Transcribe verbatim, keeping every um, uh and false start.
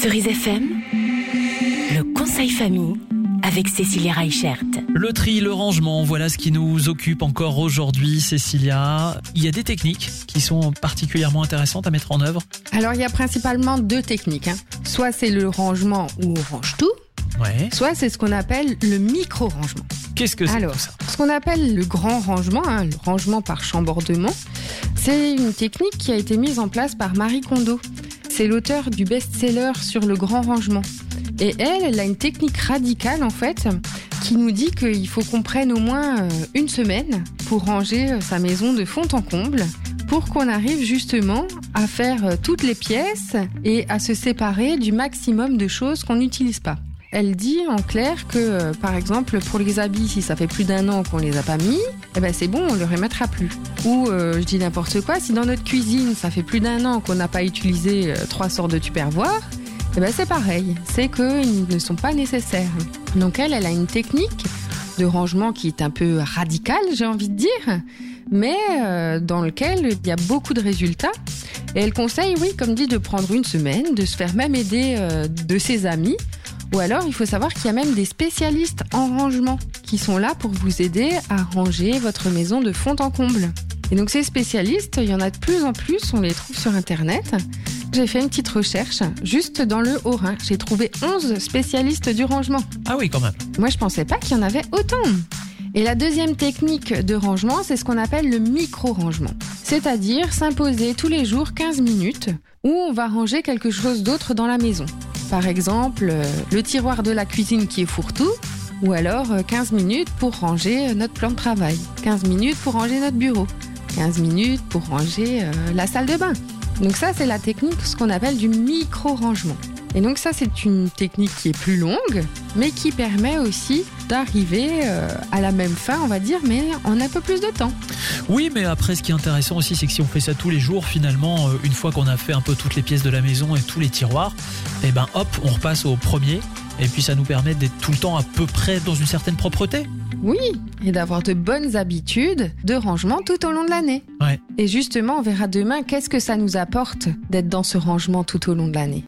Cerise F M, le conseil famille avec Cécilia Reichert. Le tri, le rangement, voilà ce qui nous occupe encore aujourd'hui, Cécilia. Il y a des techniques qui sont particulièrement intéressantes à mettre en œuvre. Alors, il y a principalement deux techniques. Hein. Soit c'est le rangement où on range tout, Ouais. soit c'est ce qu'on appelle le micro-rangement. Qu'est-ce que c'est Alors, tout ça ? ce qu'on appelle le grand rangement, hein, le rangement par chambordement, c'est une technique qui a été mise en place par Marie Kondo. C'est l'auteur du best-seller sur le grand rangement. Et elle, elle a une technique radicale en fait, qui nous dit qu'il faut qu'on prenne au moins une semaine pour ranger sa maison de fond en comble, pour qu'on arrive justement à faire toutes les pièces et à se séparer du maximum de choses qu'on n'utilise pas. Elle dit en clair que, euh, par exemple, pour les habits, si ça fait plus d'un an qu'on les a pas mis, eh ben c'est bon, on ne les remettra plus. Ou, euh, je dis n'importe quoi, si dans notre cuisine, ça fait plus d'un an qu'on n'a pas utilisé euh, trois sortes de tupperware, eh ben c'est pareil, c'est qu'ils ne sont pas nécessaires. Donc elle, elle a une technique de rangement qui est un peu radicale, j'ai envie de dire, mais euh, dans lequel il y a beaucoup de résultats. Et elle conseille, oui, comme dit, de prendre une semaine, de se faire même aider euh, de ses amis. Ou alors, il faut savoir qu'il y a même des spécialistes en rangement qui sont là pour vous aider à ranger votre maison de fond en comble. Et donc, ces spécialistes, il y en a de plus en plus, on les trouve sur Internet. J'ai fait une petite recherche, juste dans le Haut-Rhin. J'ai trouvé onze spécialistes du rangement. Ah oui, quand même. Moi, je pensais pas qu'il y en avait autant. Et la deuxième technique de rangement, c'est ce qu'on appelle le micro-rangement. C'est-à-dire s'imposer tous les jours quinze minutes où on va ranger quelque chose d'autre dans la maison. Par exemple, le tiroir de la cuisine qui est fourre-tout, ou alors quinze minutes pour ranger notre plan de travail, quinze minutes pour ranger notre bureau, quinze minutes pour ranger euh, la salle de bain. Donc ça, c'est la technique, ce qu'on appelle du micro-rangement. Et donc ça, c'est une technique qui est plus longue, mais qui permet aussi d'arriver euh, à la même fin, on va dire, mais en un peu plus de temps. Oui, mais après, ce qui est intéressant aussi, c'est que si on fait ça tous les jours, finalement, euh, une fois qu'on a fait un peu toutes les pièces de la maison et tous les tiroirs, eh ben hop, on repasse au premier. Et puis ça nous permet d'être tout le temps à peu près dans une certaine propreté. Oui, et d'avoir de bonnes habitudes de rangement tout au long de l'année. Ouais. Et justement, on verra demain qu'est-ce que ça nous apporte d'être dans ce rangement tout au long de l'année.